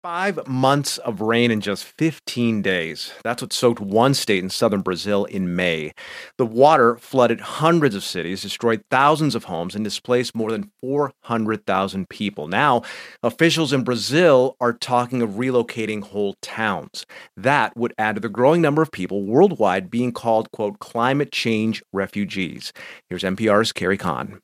5 months of rain in just 15 days. That's what soaked one state in southern Brazil in May. The water flooded hundreds of cities, destroyed thousands of homes, and displaced more than 400,000 people. Now, officials in Brazil are talking of relocating whole towns. That would add to the growing number of people worldwide being called, quote, climate change refugees. Here's NPR's Carrie Kahn.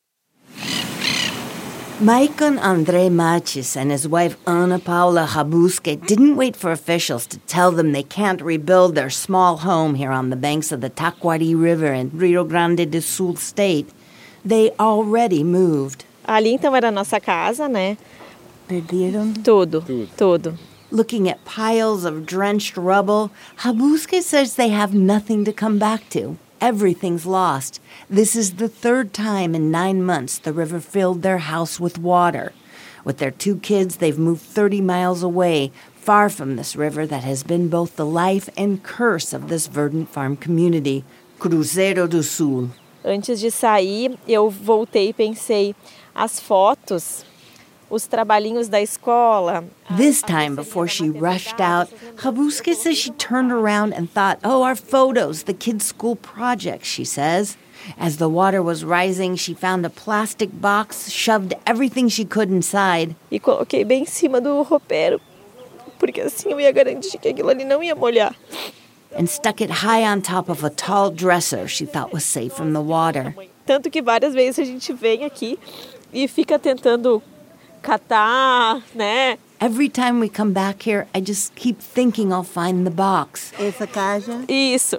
Maicon André Machis and his wife Ana Paula Rabusque didn't wait for officials to tell them they can't rebuild their small home here on the banks of the Taquari River in Rio Grande do Sul state. They already moved. Ali então era a nossa casa, né? Perderam? Tudo. Looking at piles of drenched rubble, Rabusque says they have nothing to come back to. Everything's lost. This is the third time in 9 months the river filled their house with water. With their 2 kids, they've moved 30 miles away, far from this river that has been both the life and curse of this verdant farm community, Cruzeiro do Sul. Antes de sair, eu voltei e pensei, as fotos, os trabalhinhos da escola. This time, before she rushed out, Rabusque says she turned around and thought, our photos, the kids' school projects, she says. As the water was rising, she found a plastic box, shoved everything she could inside. E coloquei bem em cima do roupeiro, porque assim eu ia garantir que aquilo ali não ia molhar. And stuck it high on top of a tall dresser she thought was safe from the water. Tanto que várias vezes a gente vem aqui e fica tentando catar, né? Every time we come back here, I just keep thinking I'll find the box. Essa caixa? Isso.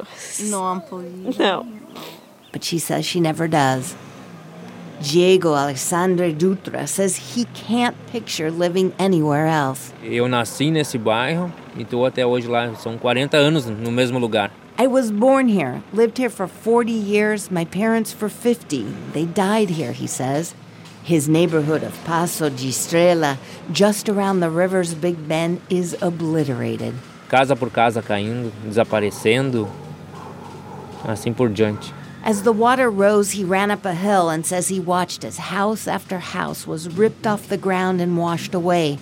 Não. But she says she never does. Diego Alexandre Dutra says he can't picture living anywhere else. Eu nasci nesse bairro e estou até hoje lá. São 40 anos no mesmo lugar. I was born here, lived here for 40 years, my parents for 50. They died here, he says. His neighborhood of Passo de Estrela, just around the river's Big Bend, is obliterated. Casa por casa caindo, desaparecendo, assim por diante. As the water rose, he ran up a hill and says he watched as house after house was ripped off the ground and washed away.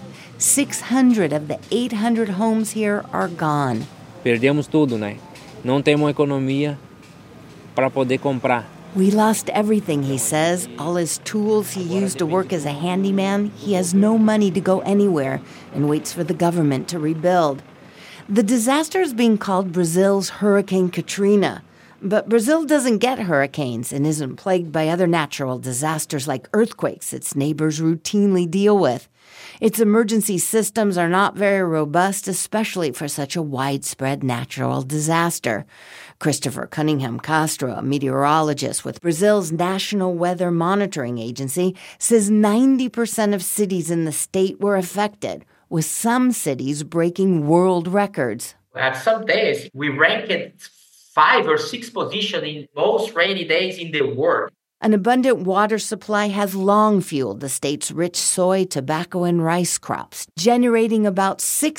600 of the 800 homes here are gone. Perdemos tudo, né? Não temos economia para poder comprar. We lost everything, he says. All his tools he used to work as a handyman. He has no money to go anywhere and waits for the government to rebuild. The disaster is being called Brazil's Hurricane Katrina. But Brazil doesn't get hurricanes and isn't plagued by other natural disasters like earthquakes its neighbors routinely deal with. Its emergency systems are not very robust, especially for such a widespread natural disaster. Christopher Cunningham Castro, a meteorologist with Brazil's National Weather Monitoring Agency, says 90% of cities in the state were affected, with some cities breaking world records. At some days, we ranked 5 or 6 positions in most rainy days in the world. An abundant water supply has long fueled the state's rich soy, tobacco, and rice crops, generating about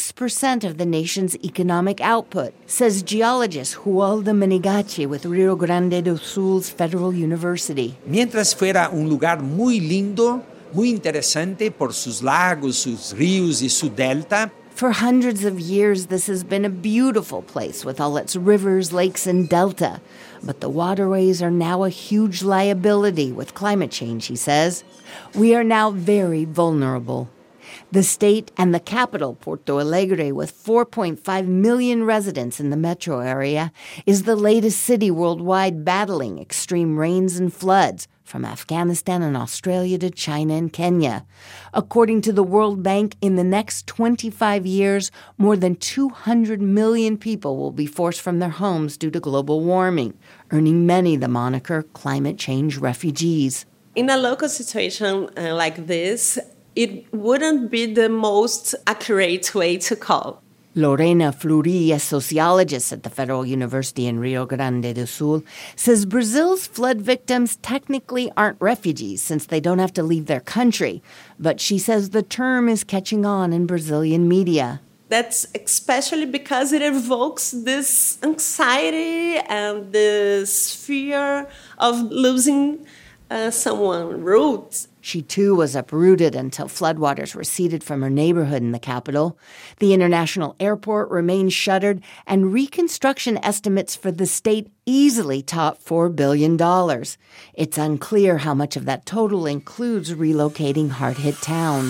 6% of the nation's economic output, says geologist Huolda Menegachi with Rio Grande do Sul's Federal University. Mientras fuera un lugar muy lindo, muy interesante por sus lagos, sus ríos y su delta. For hundreds of years, this has been a beautiful place with all its rivers, lakes, and delta. But the waterways are now a huge liability with climate change, he says. We are now very vulnerable. The state and the capital, Porto Alegre, with 4.5 million residents in the metro area, is the latest city worldwide battling extreme rains and floods, from Afghanistan and Australia to China and Kenya. According to the World Bank, in the next 25 years, more than 200 million people will be forced from their homes due to global warming, earning many the moniker climate change refugees. In a local situation like this, it wouldn't be the most accurate way to call. Lorena Fleury, a sociologist at the Federal University in Rio Grande do Sul, says Brazil's flood victims technically aren't refugees since they don't have to leave their country. But she says the term is catching on in Brazilian media. That's especially because it evokes this anxiety and this fear of losing someone roots. She too was uprooted until floodwaters receded from her neighborhood in the capital. The international airport remains shuttered, and reconstruction estimates for the state easily top $4 billion. It's unclear how much of that total includes relocating hard-hit towns.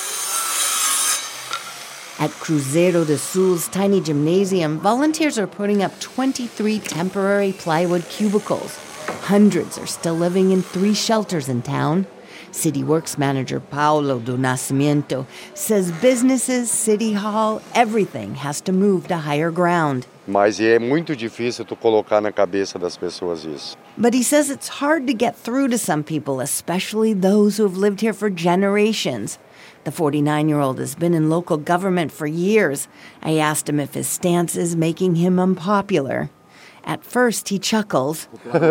At Cruzeiro do Sul's tiny gymnasium, volunteers are putting up 23 temporary plywood cubicles. Hundreds are still living in 3 shelters in town. City Works manager Paulo do Nascimento says businesses, City Hall, everything has to move to higher ground. Mas é muito difícil tu colocar na cabeça das pessoas isso. But he says it's hard to get through to some people, especially those who have lived here for generations. The 49-year-old has been in local government for years. I asked him if his stance is making him unpopular. At first, he chuckles.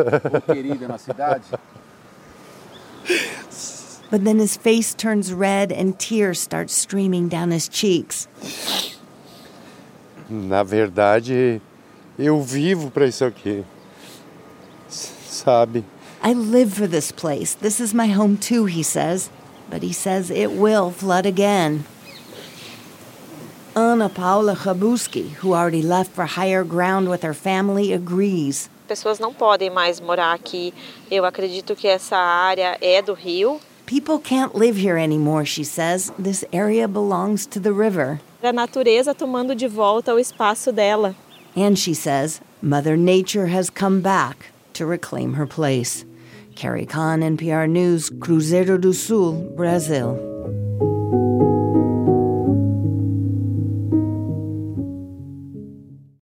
But then his face turns red and tears start streaming down his cheeks. Na verdade, eu vivo para isso aqui. Sabe? I live for this place. This is my home too, he says. But he says it will flood again. Ana Paula Chabuski, who already left for higher ground with her family, agrees. Pessoas não podem mais morar aqui. Eu acredito que essa área é do rio. People can't live here anymore, she says. This area belongs to the river. A natureza tomando de volta o espaço dela. And she says, Mother Nature has come back to reclaim her place. Carrie Kahn, NPR News, Cruzeiro do Sul, Brazil.